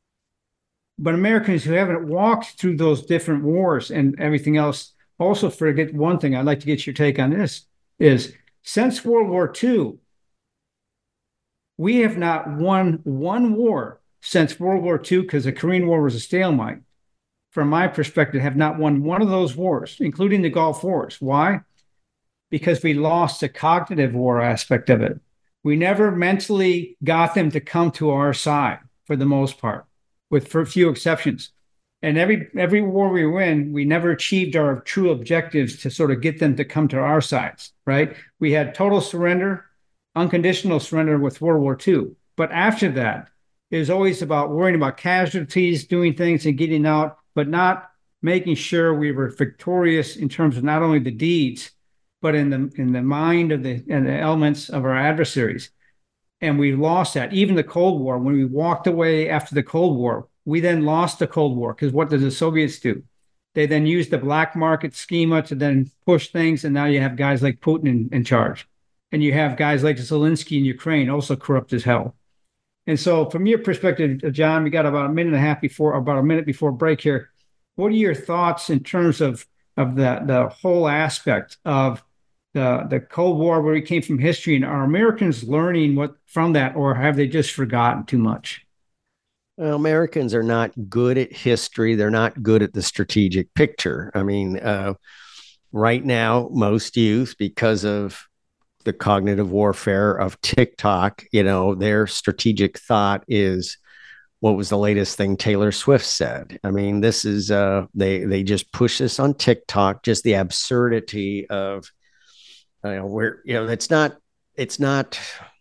But Americans who haven't walked through those different wars and everything else also forget one thing. I'd like to get your take on this, is since World War Two, We have not won one war since World War Two because the Korean War was a stalemate. From my perspective, have not won one of those wars, including the Gulf Wars. Why? Because we lost the cognitive war aspect of it. We never mentally got them to come to our side for the most part, with for a few exceptions. And every every war we win, we never achieved our true objectives to sort of get them to come to our sides, right? We had total surrender, unconditional surrender with World War Two. But after that, it was always about worrying about casualties, doing things and getting out, but not making sure we were victorious in terms of not only the deeds, but in the in the mind of the and the elements of our adversaries. And we lost that. Even the Cold War, when we walked away after the Cold War, we then lost the Cold War because what did the Soviets do? They then used the black market schema to then push things, and now you have guys like Putin in, in charge. And you have guys like Zelensky in Ukraine, also corrupt as hell. And so from your perspective, John, we got about a minute and a half before, about a minute before break here. What are your thoughts in terms of, of the, the whole aspect of the, the Cold War, where we came from history, and are Americans learning what from that, or have they just forgotten too much? Well, Americans are not good at history. They're not good at the strategic picture. I mean, uh, right now, most youth, because of the cognitive warfare of TikTok, you know, their strategic thought is, what was the latest thing Taylor Swift said? I mean, this is, uh, they they just push this on TikTok, just the absurdity of, you know, where, you know, it's not, it's not,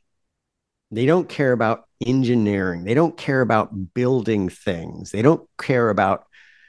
they don't care about engineering. They don't care about building things. They don't care about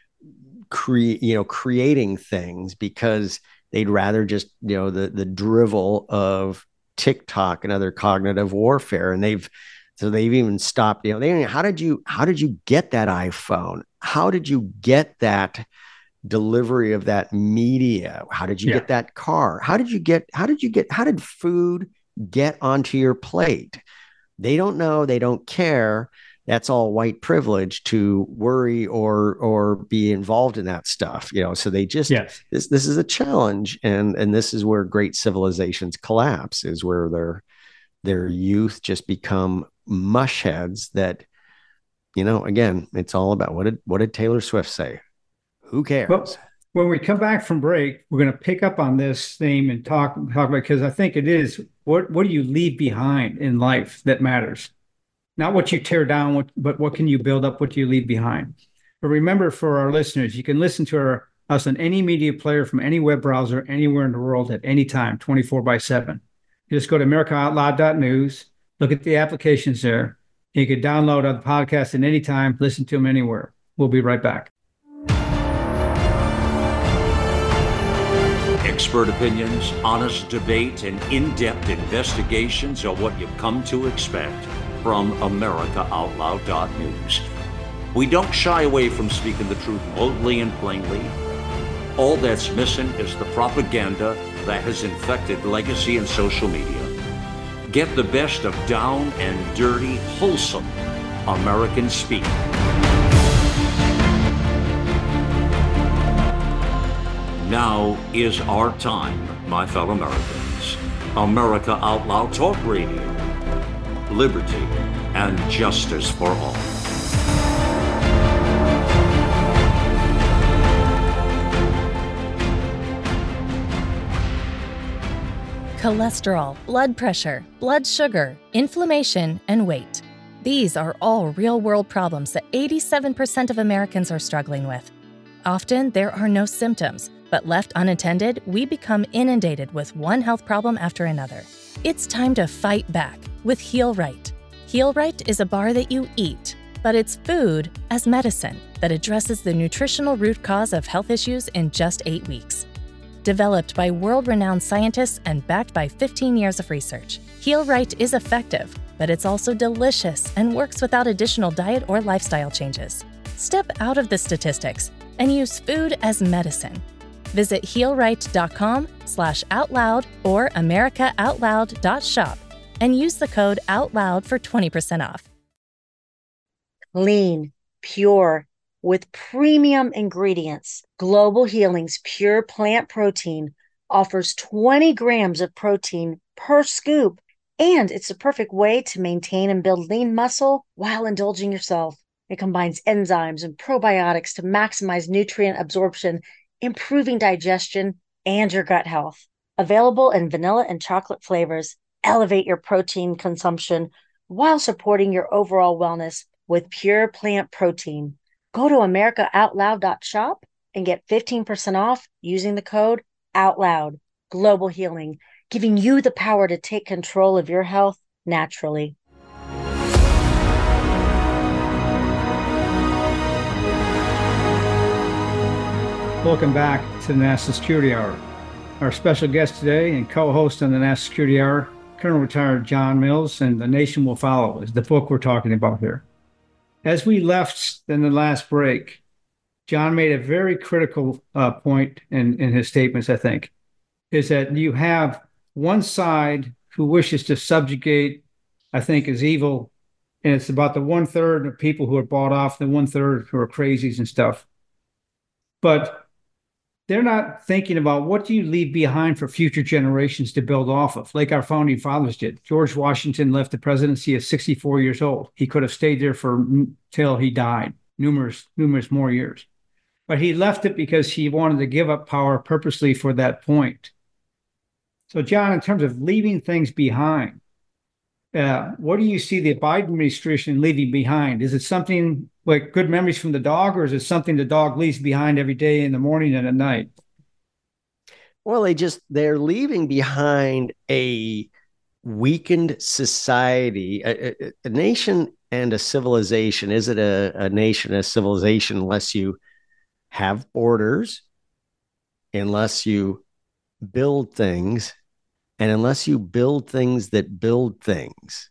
create, you know, creating things, because they'd rather just, you know, the the drivel of TikTok and other cognitive warfare. And they've so they've even stopped, you know, they how did you how did you get that iPhone? How did you get that delivery of that media? How did you yeah. get that car? How did you get how did you get how did food get onto your plate? They don't know, they don't care. That's all white privilege to worry or or be involved in that stuff, you know. So they just yes. this this is a challenge, and and this is where great civilizations collapse, is where their their youth just become mush heads that, you know, again, it's all about what did what did Taylor Swift say? Who cares? Well, when we come back from break, we're going to pick up on this theme and talk talk about, because I think it is what what do you leave behind in life that matters. Not what you tear down, what, but what can you build up, what do you leave behind. But remember, for our listeners, you can listen to our, us on any media player from any web browser, anywhere in the world at any time, twenty-four by seven. You just go to america out loud dot news, look at the applications there. You can download our podcast at any time, listen to them anywhere. We'll be right back. Expert opinions, honest debate, and in-depth investigations are what you've come to expect from america out loud dot news. We don't shy away from speaking the truth boldly and plainly. All that's missing is the propaganda that has infected legacy and social media. Get the best of down and dirty, wholesome American speak. Now is our time, my fellow Americans. America Out Loud Talk Radio. Liberty and justice for all. Cholesterol, blood pressure, blood sugar, inflammation, and weight. These are all real-world problems that eighty-seven percent of Americans are struggling with. Often, there are no symptoms, but left unattended, we become inundated with one health problem after another. It's time to fight back with Heal Right. Heal Right is a bar that you eat, but it's food as medicine that addresses the nutritional root cause of health issues in just eight weeks. Developed by world-renowned scientists and backed by fifteen years of research, Heal Right is effective, but it's also delicious and works without additional diet or lifestyle changes. Step out of the statistics and use food as medicine. Visit heal right dot com slash out loud or america out loud dot shop and use the code OUTLOUD for twenty percent off. Clean, pure, with premium ingredients, Global Healing's Pure Plant Protein offers twenty grams of protein per scoop And it's the perfect way to maintain and build lean muscle while indulging yourself. It combines enzymes and probiotics to maximize nutrient absorption, improving digestion and your gut health. Available in vanilla and chocolate flavors, elevate your protein consumption while supporting your overall wellness with pure plant protein. Go to america out loud dot shop and get fifteen percent off using the code OUTLOUD. Global healing, giving you the power to take control of your health naturally. Welcome back to the National Security Hour. Our special guest today and co-host on the National Security Hour, Colonel Retired John Mills, and The Nation Will Follow is the book we're talking about here. As we left in the last break, John made a very critical uh, point in, in his statements, I think, is that you have one side who wishes to subjugate, I think, is evil, and it's about the one-third of people who are bought off, the one-third who are crazies and stuff. But they're not thinking about what do you leave behind for future generations to build off of, like our founding fathers did. George Washington left the presidency at sixty-four years old. He could have stayed there for till he died, numerous, numerous more years. But he left it because he wanted to give up power purposely for that point. So, John, in terms of leaving things behind, uh, what do you see the Biden administration leaving behind? Is it something like good memories from the dog, or is it something the dog leaves behind every day in the morning and at night? Well, they just, they're leaving behind a weakened society. A, a, a nation and a civilization isn't a, a nation, a civilization, unless you have borders, unless you build things, and unless you build things that build things.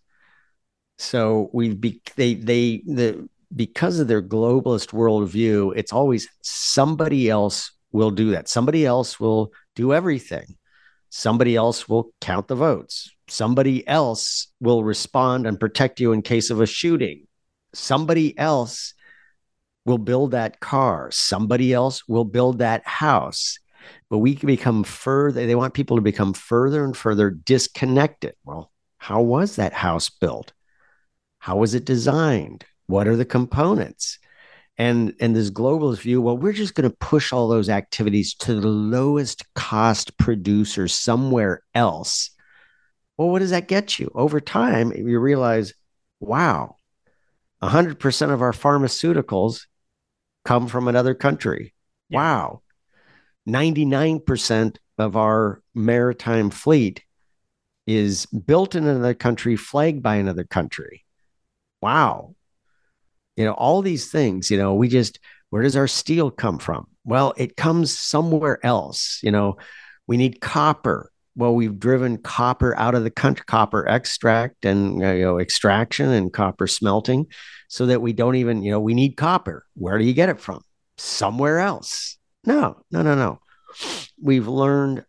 So we've be, they they the because of their globalist worldview, it's always somebody else will do that. Somebody else will do everything. Somebody else will count the votes. Somebody else will respond and protect you in case of a shooting. Somebody else will build that car. Somebody else will build that house. But we can become further, they want people to become further and further disconnected. Well, how was that house built? How was it designed? What are the components? And, and this globalist view, well, we're just going to push all those activities to the lowest cost producer somewhere else. Well, what does that get you? Over time, you realize, wow, one hundred percent of our pharmaceuticals come from another country. Yeah. Wow. ninety-nine percent of our maritime fleet is built in another country, flagged by another country. Wow. You know, all these things, you know, we just, where does our steel come from? Well, it comes somewhere else. You know, we need copper. Well, we've driven copper out of the country, copper extract and, you know, extraction and copper smelting, so that we don't even, you know, we need copper. Where do you get it from? Somewhere else. No, no, no, no. We've learned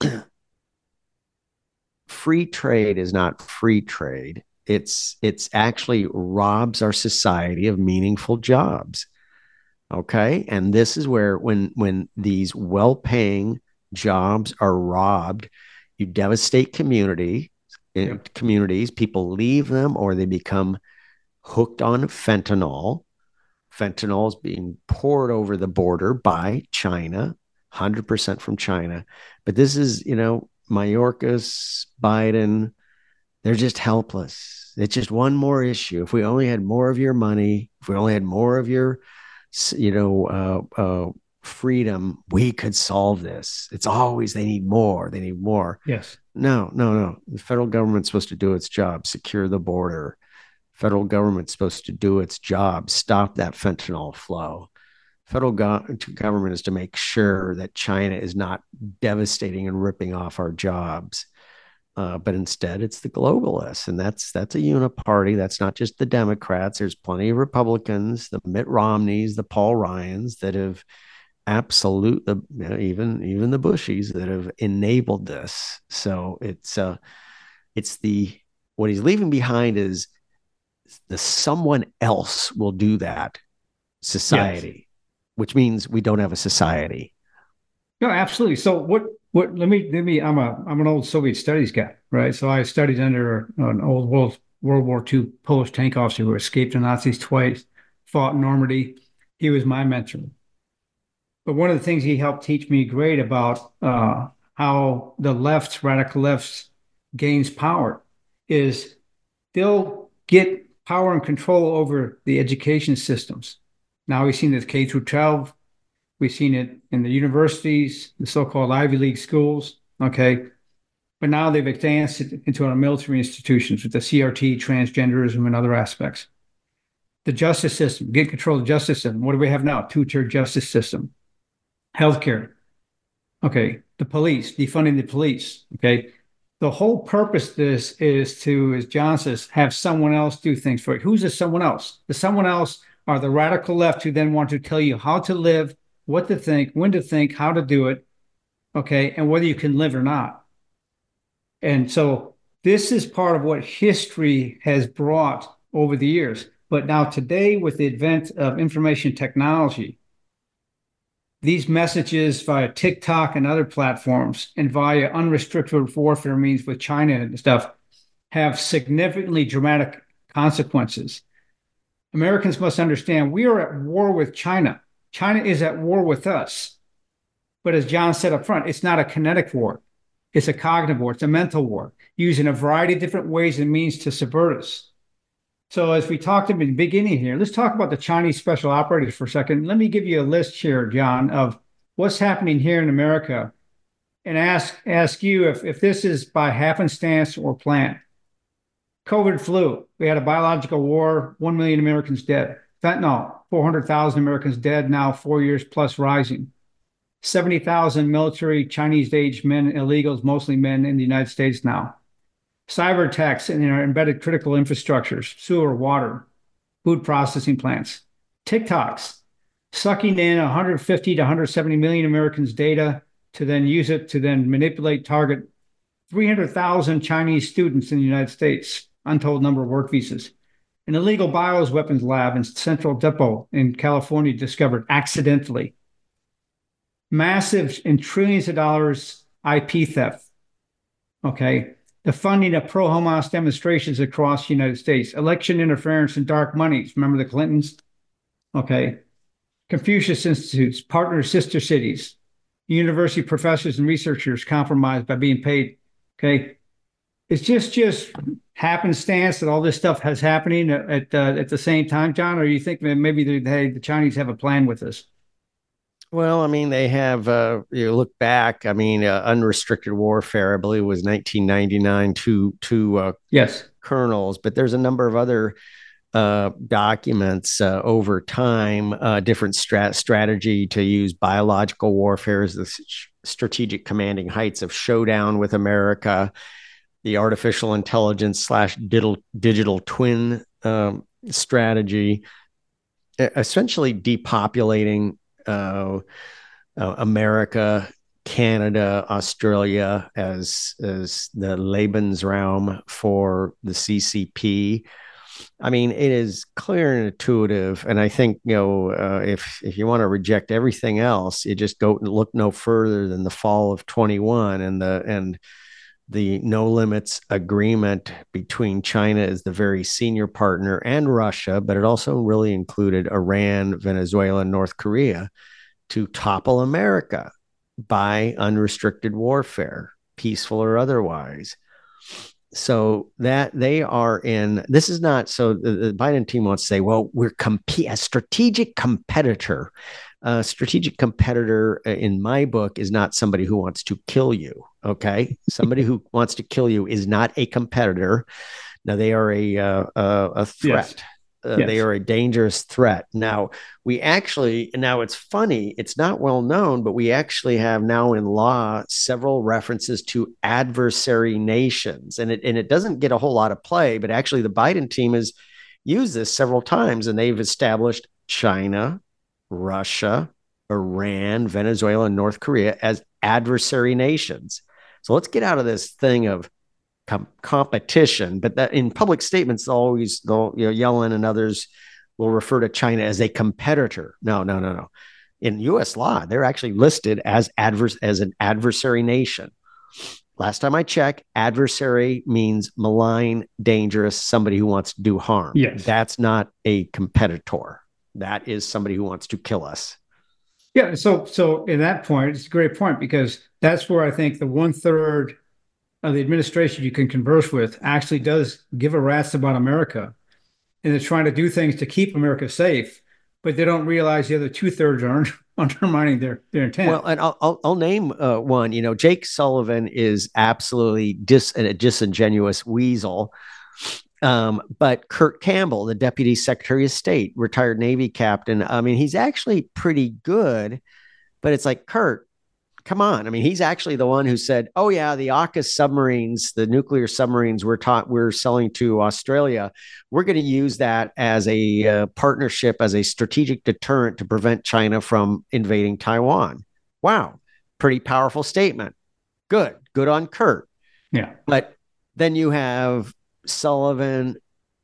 free trade is not free trade. It's it's actually robs our society of meaningful jobs. Okay. And this is where when when these well-paying jobs are robbed, you devastate community, yeah. communities, people leave them, or they become hooked on fentanyl. Fentanyl is being poured over the border by China, one hundred percent from China. But this is, you know, Mayorkas, Biden, they're just helpless. It's just one more issue. If we only had more of your money, if we only had more of your, you know, uh, uh, freedom, we could solve this. It's always, they need more. They need more. Yes. No, no, no. The federal government's supposed to do its job, secure the border. Federal government's supposed to do its job, stop that fentanyl flow. Federal go- government is to make sure that China is not devastating and ripping off our jobs. Uh, but instead, it's the globalists, and that's that's a uniparty. That's not just the Democrats. There's plenty of Republicans, the Mitt Romneys, the Paul Ryans that have absolute, the you know, even even the Bushies that have enabled this. So it's uh, it's the what he's leaving behind is the someone else will do that society, yes. Which means we don't have a society. No, absolutely. So what what, let me, let me, I'm a, I'm an old Soviet studies guy, right? So I studied under an old World, World War two Polish tank officer who escaped the Nazis twice, fought in Normandy. He was my mentor. But one of the things he helped teach me great about uh, how the left, radical left, gains power is they'll get power and control over the education systems. Now we've seen this K through twelve. We've seen it in the universities, the so-called Ivy League schools, okay? But now they've advanced it into our military institutions with the C R T, transgenderism, and other aspects. The justice system, get control of the justice system. What do we have now? Two-tier justice system. Healthcare. Okay. The police, defunding the police. Okay. The whole purpose of this is to, as John says, have someone else do things for you. Who's the someone else? The someone else are the radical left who then want to tell you how to live, what to think, when to think, how to do it. Okay. And whether you can live or not. And so this is part of what history has brought over the years. But now today, with the advent of information technology, these messages via TikTok and other platforms and via unrestricted warfare means with China and stuff have significantly dramatic consequences. Americans must understand we are at war with China. China is at war with us. But as John said up front, it's not a kinetic war. It's a cognitive war. It's a mental war, using a variety of different ways and means to subvert us. So as we talked in the beginning here, let's talk about the Chinese special operators for a second. Let me give you a list here, John, of what's happening here in America and ask ask you if, if this is by happenstance or plan. COVID flu, we had a biological war, one million Americans dead. Fentanyl, four hundred thousand Americans dead, now four years plus rising. seventy thousand military Chinese-aged men, illegals, mostly men in the United States now. Cyber attacks in our embedded critical infrastructures, sewer, water, food processing plants. TikToks, sucking in one hundred fifty to one hundred seventy million Americans' data to then use it to then manipulate, target three hundred thousand Chinese students in the United States, untold number of work visas. An illegal bioweapons lab in Central Depot in California discovered accidentally. Massive and trillions of dollars I P theft. Okay. The funding of pro-Hamas demonstrations across the United States, election interference and dark monies. Remember the Clintons? Okay. Confucius Institutes, partner sister cities, university professors and researchers compromised by being paid. Okay. It's just just happenstance that all this stuff has happening at uh, at the same time, John, or you think that maybe the, hey, the Chinese have a plan with this? Well, I mean, they have, uh, you look back, I mean, uh, unrestricted warfare, I believe it was nineteen ninety-nine, two, two uh, yes. colonels, but there's a number of other uh, documents uh, over time, uh, different strat- strategy to use biological warfare as the strategic commanding heights of showdown with America, the artificial intelligence slash digital, digital twin um, strategy, essentially depopulating Uh, uh, America, Canada, Australia as as the Lebensraum for the C C P. I mean, it is clear and intuitive, and I think you know uh, if if you want to reject everything else, you just go look no further than the fall of twenty-one and the and the no limits agreement between China as the very senior partner and Russia, but it also really included Iran, Venezuela, and North Korea to topple America by unrestricted warfare, peaceful or otherwise. So that they are in, this is not, so the, the Biden team wants to say, well, we're compete a strategic competitor. A strategic competitor in my book is not somebody who wants to kill you. Okay. Somebody who wants to kill you is not a competitor. Now they are a, uh, uh, a threat. Yes. Uh, yes. They are a dangerous threat. Now we actually, now it's funny, it's not well known, but we actually have now in law several references to adversary nations, and it, and it doesn't get a whole lot of play, but actually the Biden team has used this several times, and they've established China, Russia, Iran, Venezuela, and North Korea as adversary nations. So let's get out of this thing of com- competition, but that in public statements, they'll always, they'll, you know, Yellen and others will refer to China as a competitor. No, no, no, no. in U S law, they're actually listed as adverse as an adversary nation. Last time I checked, adversary means malign, dangerous, somebody who wants to do harm. Yes. That's not a competitor. That is somebody who wants to kill us. Yeah. So, so in that point, it's a great point, because that's where I think the one third of the administration you can converse with actually does give a rat's about America. And they're trying to do things to keep America safe, but they don't realize the other two thirds are undermining their, their intent. Well, and I'll, I'll, I'll name uh, one. You know, Jake Sullivan is absolutely dis, a disingenuous weasel. Um, but Kurt Campbell, the Deputy Secretary of State, retired Navy captain, I mean, he's actually pretty good, but it's like, Kurt, come on. I mean, he's actually the one who said, oh yeah, the AUKUS submarines, the nuclear submarines we're taught we're selling to Australia, we're going to use that as a uh, partnership, as a strategic deterrent to prevent China from invading Taiwan. Wow. Pretty powerful statement. Good. Good on Kurt. Yeah. But then you have Sullivan,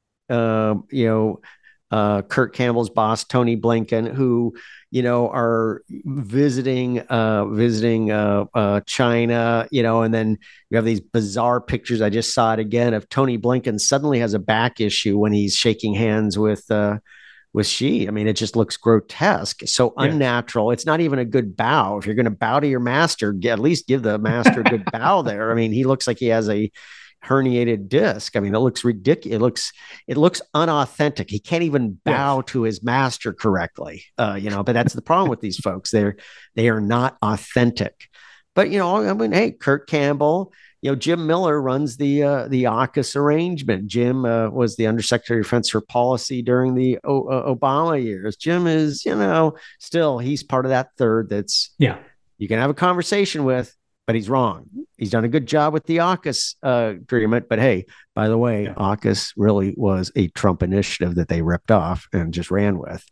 uh, you know, uh, Kurt Campbell's boss, Tony Blinken, who, you know, are visiting, uh, visiting uh, uh, China, you know, and then you have these bizarre pictures. I just saw it again of Tony Blinken suddenly has a back issue when he's shaking hands with, uh, with Xi. I mean, it just looks grotesque, so Yes. unnatural. It's not even a good bow. If you're going to bow to your master, at least give the master a good bow there. I mean, he looks like he has a herniated disc. I mean, it looks ridiculous. It looks, it looks unauthentic. He can't even bow Yes. to his master correctly. Uh, you know, but that's the problem with these folks. They're, they are not authentic. But, you know, I mean, hey, Kurt Campbell, you know, Jim Miller runs the, uh, the AUKUS arrangement. Jim uh, was the Undersecretary of Defense for Policy during the o- uh, Obama years. Jim is, you know, still, he's part of that third that's, Yeah. you can have a conversation with, but he's wrong. He's done a good job with the AUKUS uh, agreement. But hey, by the way, Yeah. AUKUS really was a Trump initiative that they ripped off and just ran with.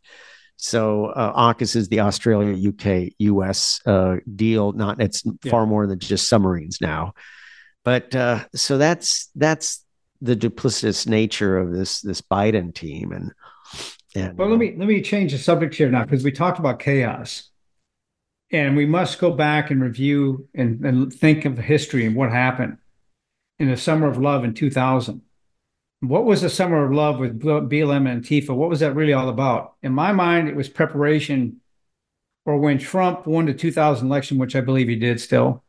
So uh, AUKUS is the Australia, U K, U S uh, deal. Not it's Yeah. far more than just submarines now. But uh, so that's that's the duplicitous nature of this this Biden team. And and Well, let me let me change the subject here now, because we talked about chaos. And we must go back and review and, and think of the history and what happened in the summer of love in two thousand. What was the summer of love with B L M and Antifa? What was that really all about? In my mind, it was preparation for when Trump won the two thousand election, which I believe he did still,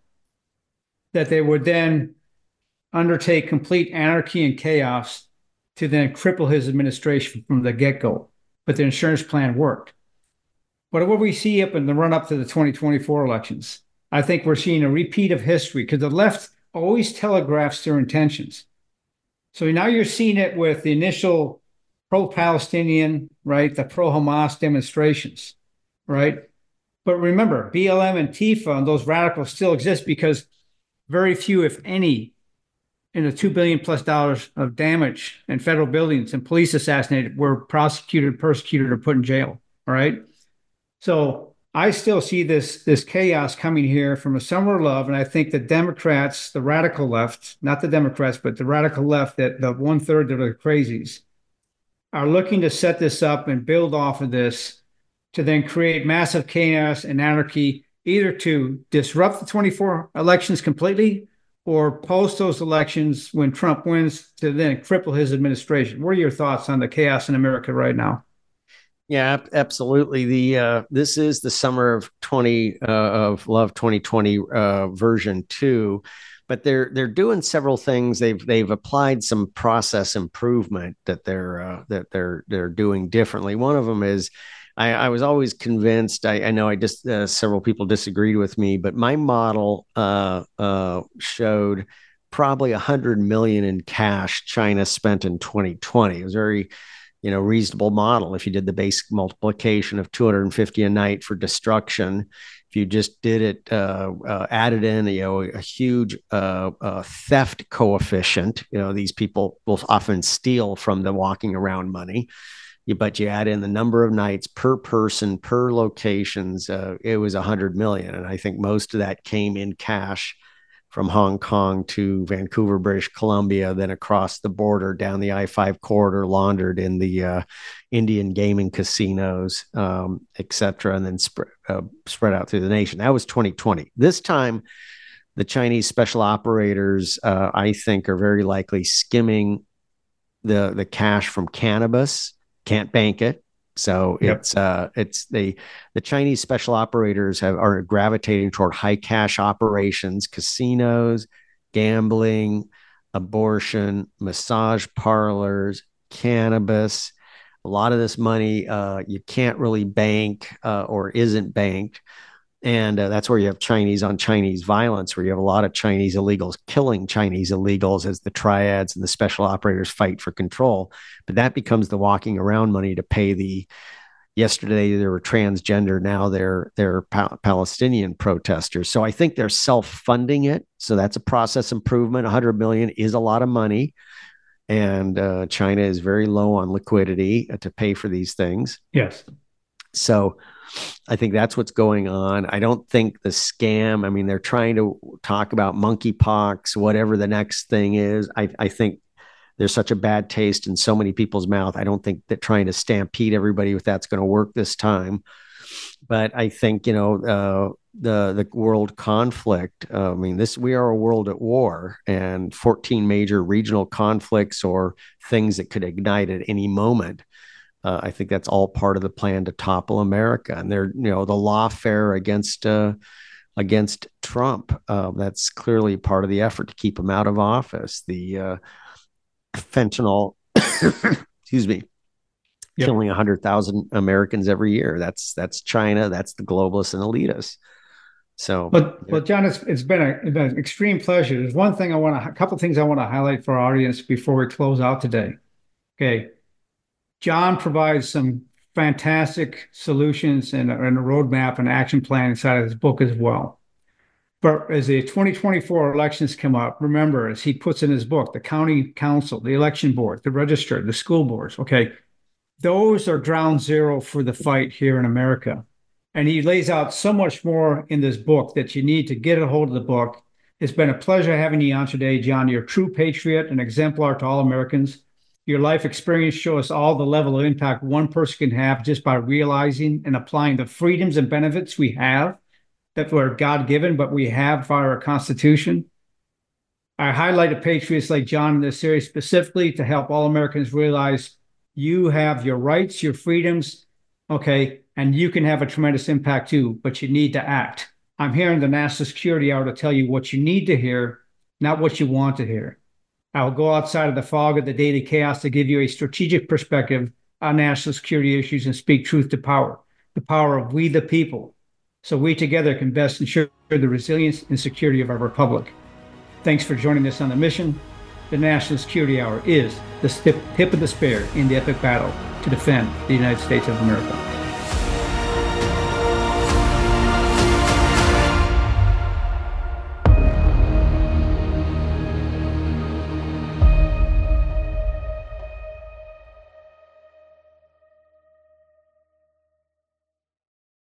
that they would then undertake complete anarchy and chaos to then cripple his administration from the get-go. But the insurance plan worked. But what we see up in the run up to the twenty twenty-four elections, I think we're seeing a repeat of history, because the left always telegraphs their intentions. So now you're seeing it with the initial pro-Palestinian, right, the pro-Hamas demonstrations, right? But remember, B L M and Antifa and those radicals still exist, because very few, if any, in the two billion plus dollars of damage in federal buildings and police assassinated were prosecuted, persecuted, or put in jail, all right? So I still see this, this chaos coming here from a summer of love. And I think the Democrats, the radical left, not the Democrats, but the radical left, that the one third that are the crazies, are looking to set this up and build off of this to then create massive chaos and anarchy, either to disrupt the twenty-four elections completely or post those elections when Trump wins to then cripple his administration. What are your thoughts on the chaos in America right now? Yeah, absolutely. The uh, this is the summer of twenty uh, of Love twenty twenty uh, version two, but they're they're doing several things. They've they've applied some process improvement that they're uh, that they're they're doing differently. One of them is, I, I was always convinced. I, I know I just uh, several people disagreed with me, but my model uh, uh, showed probably a hundred million in cash China spent in twenty twenty. It was very, you know, reasonable model. If you did the basic multiplication of two hundred fifty a night for destruction, if you just did it, uh, uh, added in, you know, a huge uh, uh, theft coefficient, you know, these people will often steal from the walking around money, but you add in the number of nights per person, per locations, uh, it was a hundred million. And I think most of that came in cash from Hong Kong to Vancouver, British Columbia, then across the border down the I five corridor, laundered in the uh, Indian gaming casinos, um, et cetera, and then sp- uh, spread out through the nation. That was twenty twenty. This time, the Chinese special operators, uh, I think, are very likely skimming the the cash from cannabis. Can't bank it. So yep. it's uh it's the the Chinese special operators have are gravitating toward high cash operations, casinos, gambling, abortion, massage parlors, cannabis. A lot of this money uh, you can't really bank uh, or isn't banked. And uh, that's where you have Chinese on Chinese violence, where you have a lot of Chinese illegals killing Chinese illegals as the triads and the special operators fight for control. But that becomes the walking around money to pay the, yesterday they were transgender, now they're, they're pa- Palestinian protesters. So I think they're self-funding it. So that's a process improvement. one hundred million is a lot of money. And uh, China is very low on liquidity to pay for these things. Yes. So I think that's what's going on. I don't think the scam, I mean, they're trying to talk about monkeypox, whatever the next thing is. I, I think there's such a bad taste in so many people's mouth. I don't think that trying to stampede everybody with that's going to work this time. But I think, you know, uh, the the world conflict, uh, I mean, this we are a world at war, and fourteen major regional conflicts or things that could ignite at any moment. Uh, I think that's all part of the plan to topple America, and they're, you know, the lawfare against uh, against Trump. Uh, that's clearly part of the effort to keep him out of office. The uh, fentanyl, excuse me, yep. killing a hundred thousand Americans every year. That's that's China. That's the globalists and elitists. So, but well, John, it's it's been, a, it's been an extreme pleasure. There's one thing I want to, a couple of things I want to highlight for our audience before we close out today. Okay. John provides some fantastic solutions and, and a roadmap and action plan inside of his book as well. But as the twenty twenty-four elections come up, remember, as he puts in his book, the county council, the election board, the register, the school boards, okay, those are ground zero for the fight here in America. And he lays out so much more in this book that you need to get a hold of the book. It's been a pleasure having you on today, John. You're a true patriot, an exemplar to all Americans. Your life experience shows us all the level of impact one person can have just by realizing and applying the freedoms and benefits we have that were God-given, but we have via our Constitution. I highlighted patriots like John in this series specifically to help all Americans realize you have your rights, your freedoms, okay, and you can have a tremendous impact too, but you need to act. I'm here in the National Security Hour to tell you what you need to hear, not what you want to hear. I will go outside of the fog of the daily chaos to give you a strategic perspective on national security issues and speak truth to power, the power of we the people, so we together can best ensure the resilience and security of our republic. Thanks for joining us on the mission. The National Security Hour is the tip of the spear in the epic battle to defend the United States of America.